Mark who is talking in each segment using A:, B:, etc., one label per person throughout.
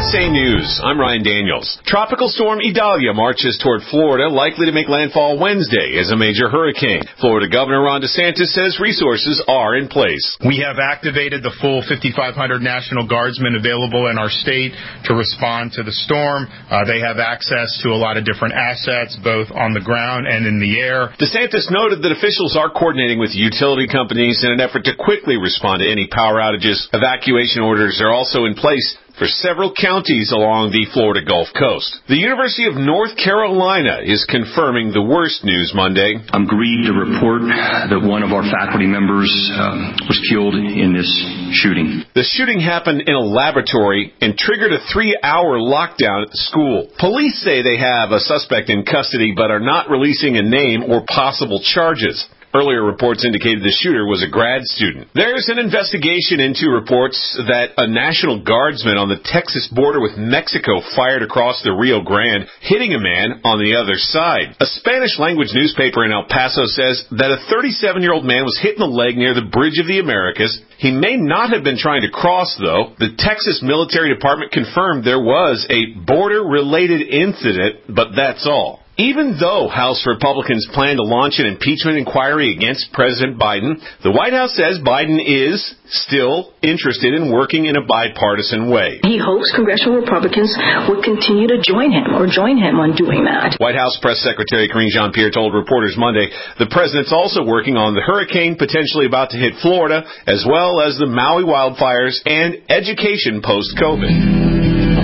A: USA News, I'm Ryan Daniels. Tropical storm Idalia marches toward Florida, likely to make landfall Wednesday as a major hurricane. Florida Governor Ron DeSantis says resources are in place.
B: We have activated the full 5,500 National Guardsmen available in our state to respond to the storm. They have access to a lot of different assets, both on the ground and in the air.
A: DeSantis noted that officials are coordinating with utility companies in an effort to quickly respond to any power outages. Evacuation orders are also in place for several counties along the Florida Gulf Coast. The University of North Carolina is confirming the worst news Monday.
C: I'm grieved to report that one of our faculty members was killed in this shooting.
A: The shooting happened in a laboratory and triggered a 3-hour lockdown at the school. Police say they have a suspect in custody but are not releasing a name or possible charges. Earlier reports indicated the shooter was a grad student. There's an investigation into reports that a National Guardsman on the Texas border with Mexico fired across the Rio Grande, hitting a man on the other side. A Spanish-language newspaper in El Paso says that a 37-year-old man was hit in the leg near the Bridge of the Americas. He may not have been trying to cross, though. The Texas Military Department confirmed there was a border-related incident, but that's all. Even though House Republicans plan to launch an impeachment inquiry against President Biden, the White House says Biden is still interested in working in a bipartisan way.
D: He hopes congressional Republicans would continue to join him on doing that.
A: White House Press Secretary Karine Jean-Pierre told reporters Monday the president's also working on the hurricane potentially about to hit Florida, as well as the Maui wildfires and education post-COVID.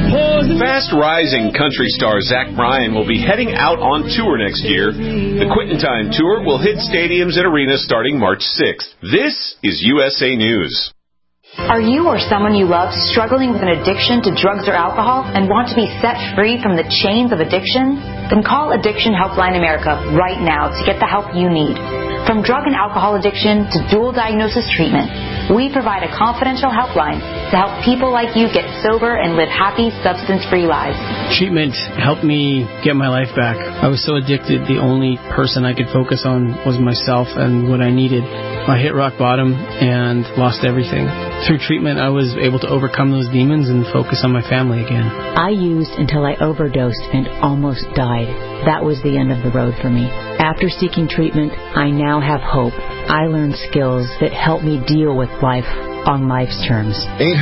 A: Fast-rising country star Zach Bryan will be heading out on tour next year. The Quittin' Time Tour will hit stadiums and arenas starting March 6th. This is USA News.
E: Are you or someone you love struggling with an addiction to drugs or alcohol and want to be set free from the chains of addiction? Then call Addiction Helpline America right now to get the help you need. From drug and alcohol addiction to dual diagnosis treatment, we provide a confidential helpline to help people like you get sober and live happy, substance-free lives.
F: Treatment helped me get my life back. I was so addicted, the only person I could focus on was myself and what I needed. I hit rock bottom and lost everything. Through treatment, I was able to overcome those demons and focus on my family again.
G: I used until I overdosed and almost died. That was the end of the road for me. After seeking treatment, I now have hope. I learned skills that help me deal with life on life's terms.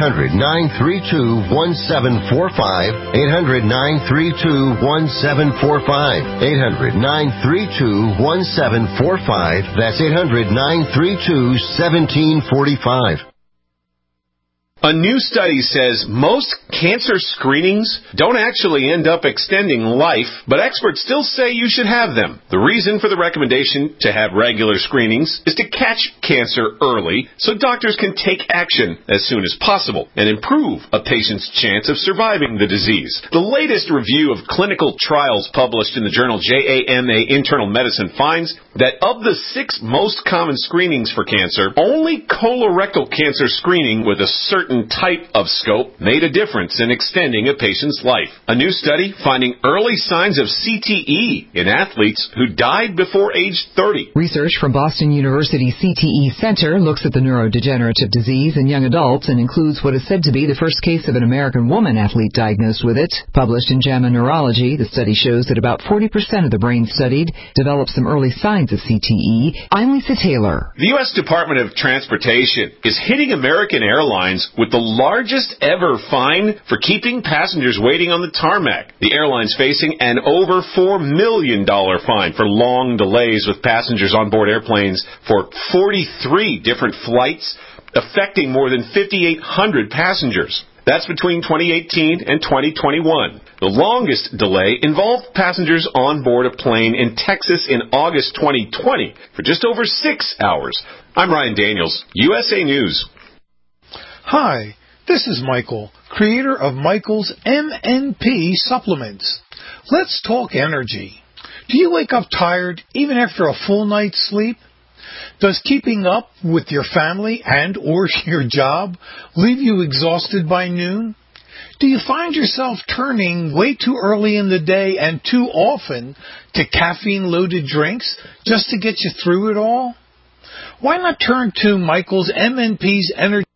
H: 800-932-1745. 800-932-1745. 800-932-1745. That's 800-932-1745.
A: A new study says most cancer screenings don't actually end up extending life, but experts still say you should have them. The reason for the recommendation to have regular screenings is to catch cancer early so doctors can take action as soon as possible and improve a patient's chance of surviving the disease. The latest review of clinical trials published in the journal JAMA Internal Medicine finds that of the 6 most common screenings for cancer, only colorectal cancer screening with a certain type of scope made a difference in extending a patient's life. A new study finding early signs of CTE in athletes who died before age 30.
I: Research from Boston University CTE Center looks at the neurodegenerative disease in young adults and includes what is said to be the first case of an American woman athlete diagnosed with it. Published in JAMA Neurology, the study shows that about 40% of the brain studied developed some early signs of CTE. I'm Lisa Taylor.
A: The U.S. Department of Transportation is hitting American Airlines with the largest ever fine for keeping passengers waiting on the tarmac. The airline's facing an over $4 million fine for long delays with passengers on board airplanes for 43 different flights, affecting more than 5,800 passengers. That's between 2018 and 2021. The longest delay involved passengers on board a plane in Texas in August 2020 for just over 6 hours. I'm Ryan Daniels, USA News.
J: Hi, this is Michael, creator of Michael's MNP supplements. Let's talk energy. Do you wake up tired even after a full night's sleep? Does keeping up with your family and or your job leave you exhausted by noon? Do you find yourself turning way too early in the day and too often to caffeine-loaded drinks just to get you through it all? Why not turn to Michael's MNP's Energy